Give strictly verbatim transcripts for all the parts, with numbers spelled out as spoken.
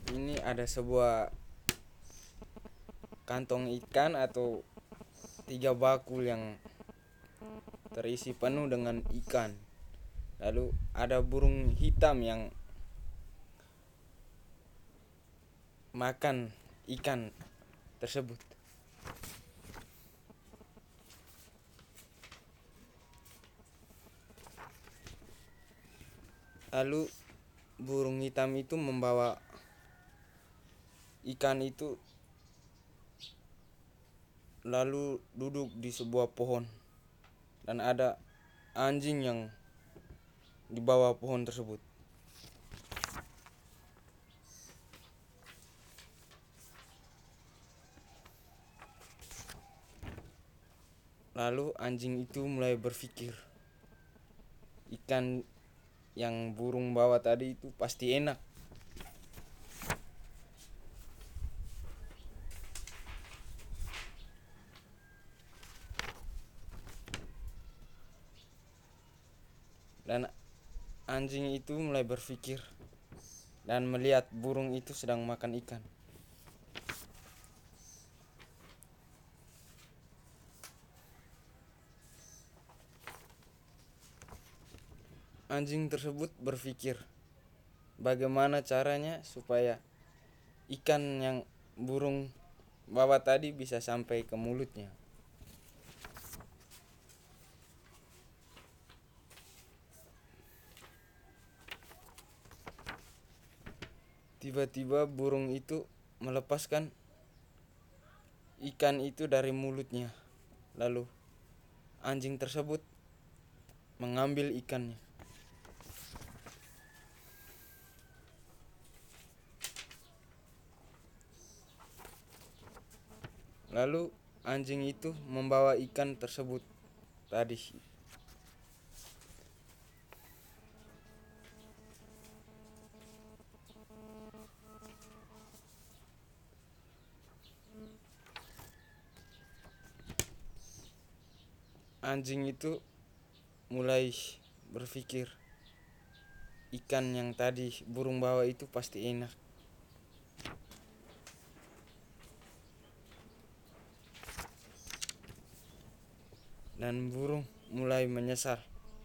Ini ada sebuah kantong ikan atau tiga bakul yang terisi penuh dengan ikan. Lalu ada burung hitam yang makan ikan tersebut. Lalu burung hitam itu membawa ikan itu lalu duduk di sebuah pohon, dan ada anjing yang di bawah pohon tersebut. Lalu anjing itu mulai berpikir, ikan yang burung bawa tadi itu pasti enak. Dan anjing itu mulai berpikir dan melihat burung itu sedang makan ikan. Anjing tersebut berpikir bagaimana caranya supaya ikan yang burung bawa tadi bisa sampai ke mulutnya. Tiba-tiba burung itu melepaskan ikan itu dari mulutnya. Lalu anjing tersebut mengambil ikannya. Lalu anjing itu membawa ikan tersebut tadi. Anjing itu mulai berpikir, ikan yang tadi burung bawa itu pasti enak. Dan burung mulai menyesal,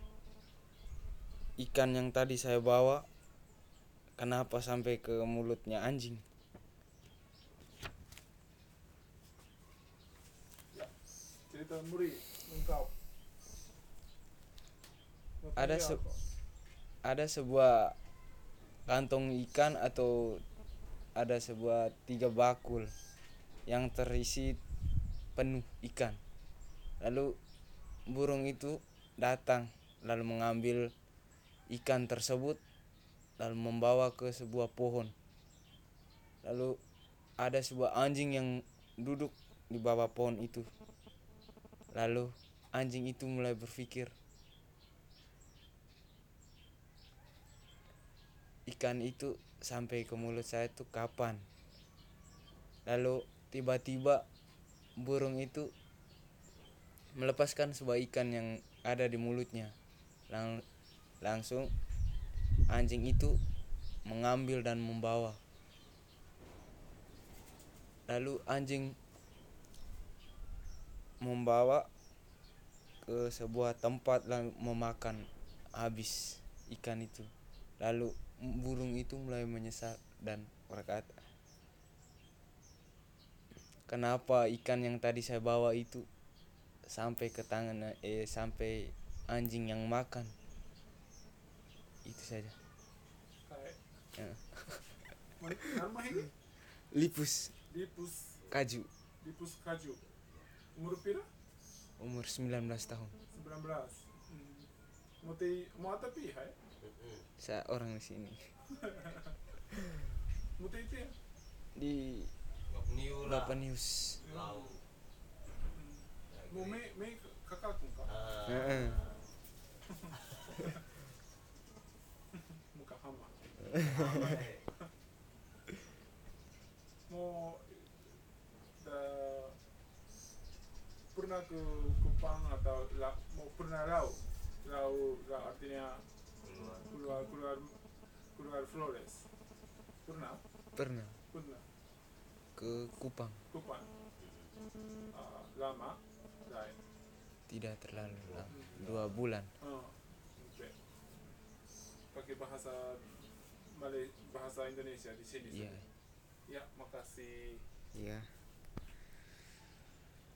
ikan yang tadi saya bawa kenapa sampai ke mulutnya anjing. Ya, cerita Muri lengkap. Ada Motifnya se apa? ada sebuah kantong ikan atau ada sebuah tiga bakul yang terisi penuh ikan. Lalu burung itu datang lalu mengambil ikan tersebut lalu membawa ke sebuah pohon. Lalu ada sebuah anjing yang duduk di bawah pohon itu. Lalu anjing itu mulai berpikir, ikan itu sampai ke mulut saya itu kapan? Lalu tiba-tiba burung itu melepaskan sebuah ikan yang ada di mulutnya. Lang- langsung anjing itu mengambil dan membawa. Lalu anjing membawa ke sebuah tempat lalu memakan habis ikan itu. Lalu burung itu mulai menyesal dan berkata, kenapa ikan yang tadi saya bawa itu sampai ke tangan eh sampai anjing yang makan? Itu saja. Kayak Ya. nama ini Lipus Lipus Kaju, Lipus Kaju. Umur pira? umur sembilan belas tahun. sembilan belas. Hmm. Mau ti mau apa pi hai? Saya orang di sini Mau ti itu ya? di Bapak News. Mau me me kakak kung ka? Heeh. Muka hama. Mau da pernah ke Kupang atau la, mau pernah lau lau lau artinya keluar keluar keluar Flores pernah Pernah Pernah. ke Kupang. Kupang. Ah, lama. Lain. Tidak terlalu lama, Hmm. dua bulan. Oh, oke. Pakai bahasa Malay, bahasa Indonesia di sini. Iya. Ya, makasih. Iya.